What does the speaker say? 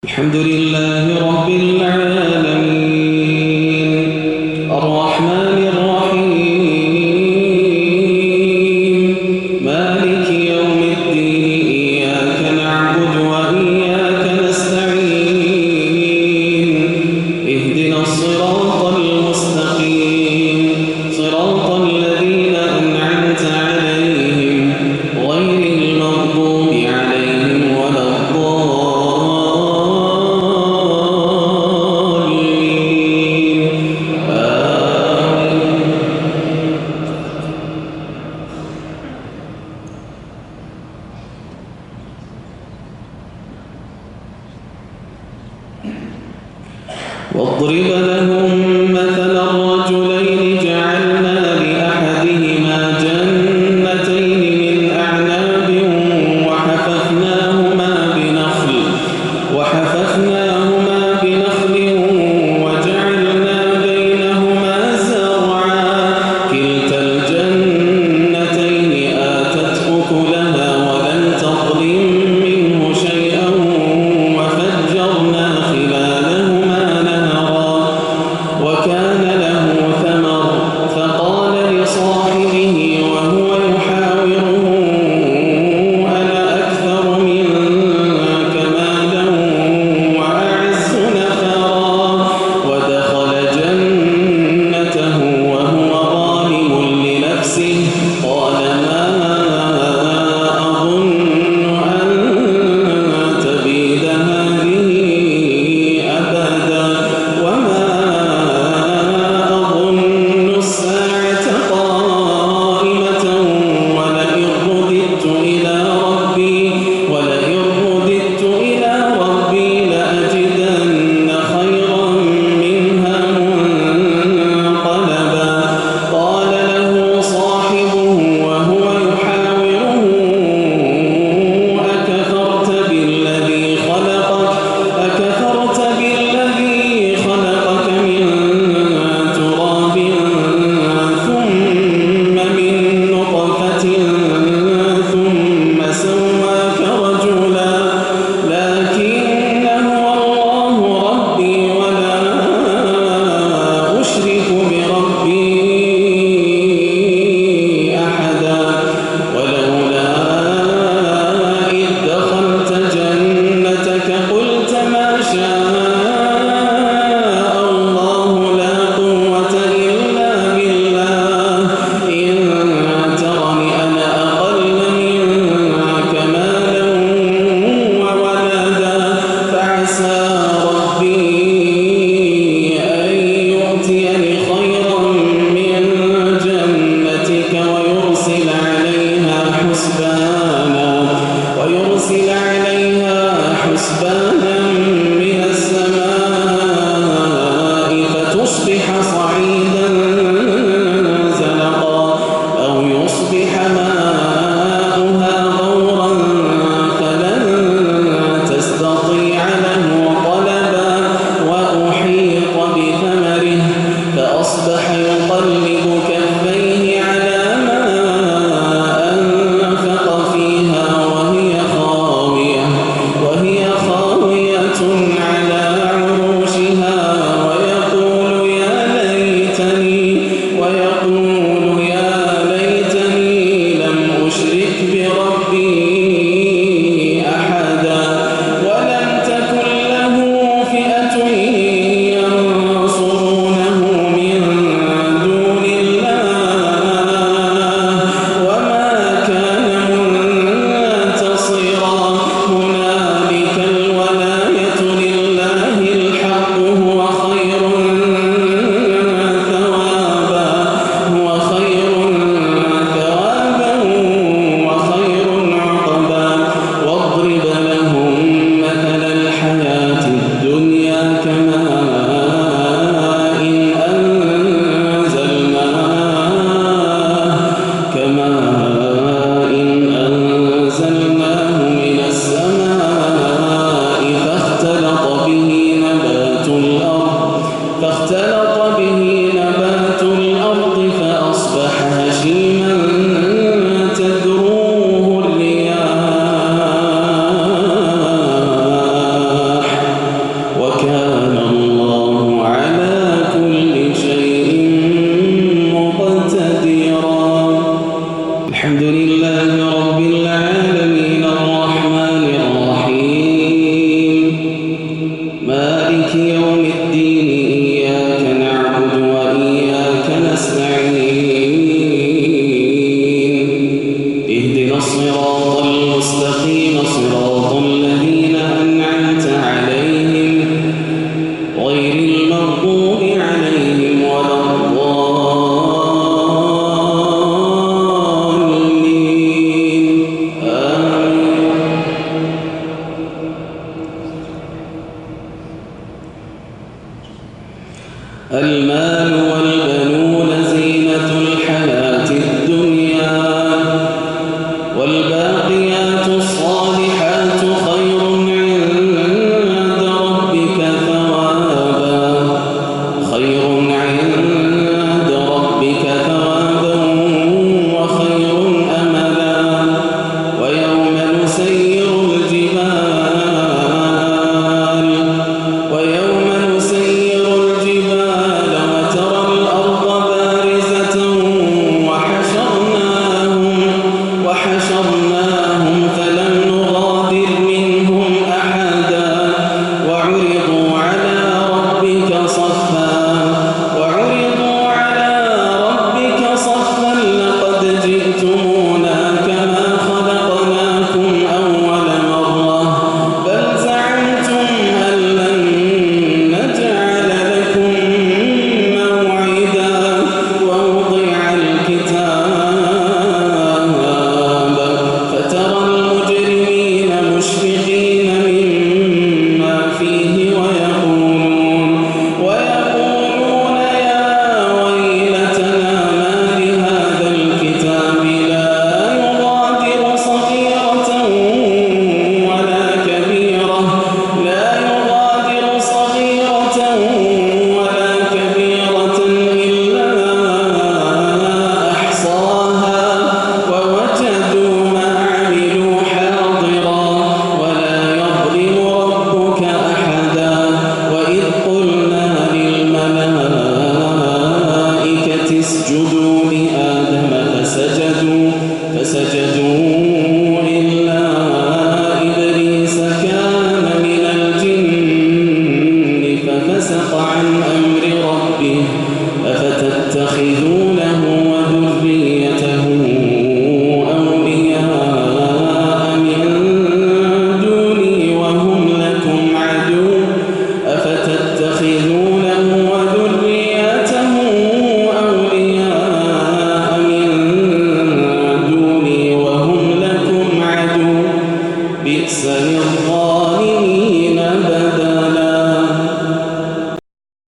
الحمد لله رب العالمين الرحمن الرحيم مالك يوم الدين إياك نعبد وإياك نستعين اهدنا الصراط المستقيم صراط الذين أنعمت عليهم غير المغضوب عليهم ولا واضرب لهم مثلا الرجلين جعلنا لأحدهما جنتين من أعناب وحففناهما بنخل وجعلنا بينهما زرعا كلتا الجنتين آتت أكلها ولم تظلم منه شيئا وفجرنا خلالهما وكان له ثمر فقال لصاحبه وهو يحاوره أنا أكثر منك مالا وأعز نفرا ودخل جنته وهو ظالم لنفسه قال ما أظن أن تبيد هذه أبدا وما ويرسل عليها حسبانا من السماء فتصبح صعيدا زلقا أو يصبح ماؤها غورا فلن تستطيع له طلبا وأحيط بثمره فأصبح يقلب كفيه على ما أنفق فيها وهي خاوية المال والبنون زينة الحياة الدنيا والباقيات الصالحات خير عند ربك ثوابا وخير أملا ويوم نسير الجبال وترى الأرض بارزة وحشرناهم فلم نغادر منهم أحدا وعرضوا على ربك صفا لقد جئتمونا كما خلقناكم أول مرة بل زعمتم أن لن نجعل لكم موعدا ووضع الكتاب فترى المجرمين مشفقين مما فيه ويقولون يا ويلتنا ما لهذا الكتاب لا يغادر صغيرة ولا كبيرة إلا أحصاها ووجدوا ما عملوا حاضرا ولا يظلم ربك أحدا وإذ قلنا للملائكة اسجدوا لآدم فسجدوا إلا إبليس كان من الجن ففسق عن أمر ربه أفتتخذونه وذريته أولياء من دوني وهم لكم عدو بئس للظالمين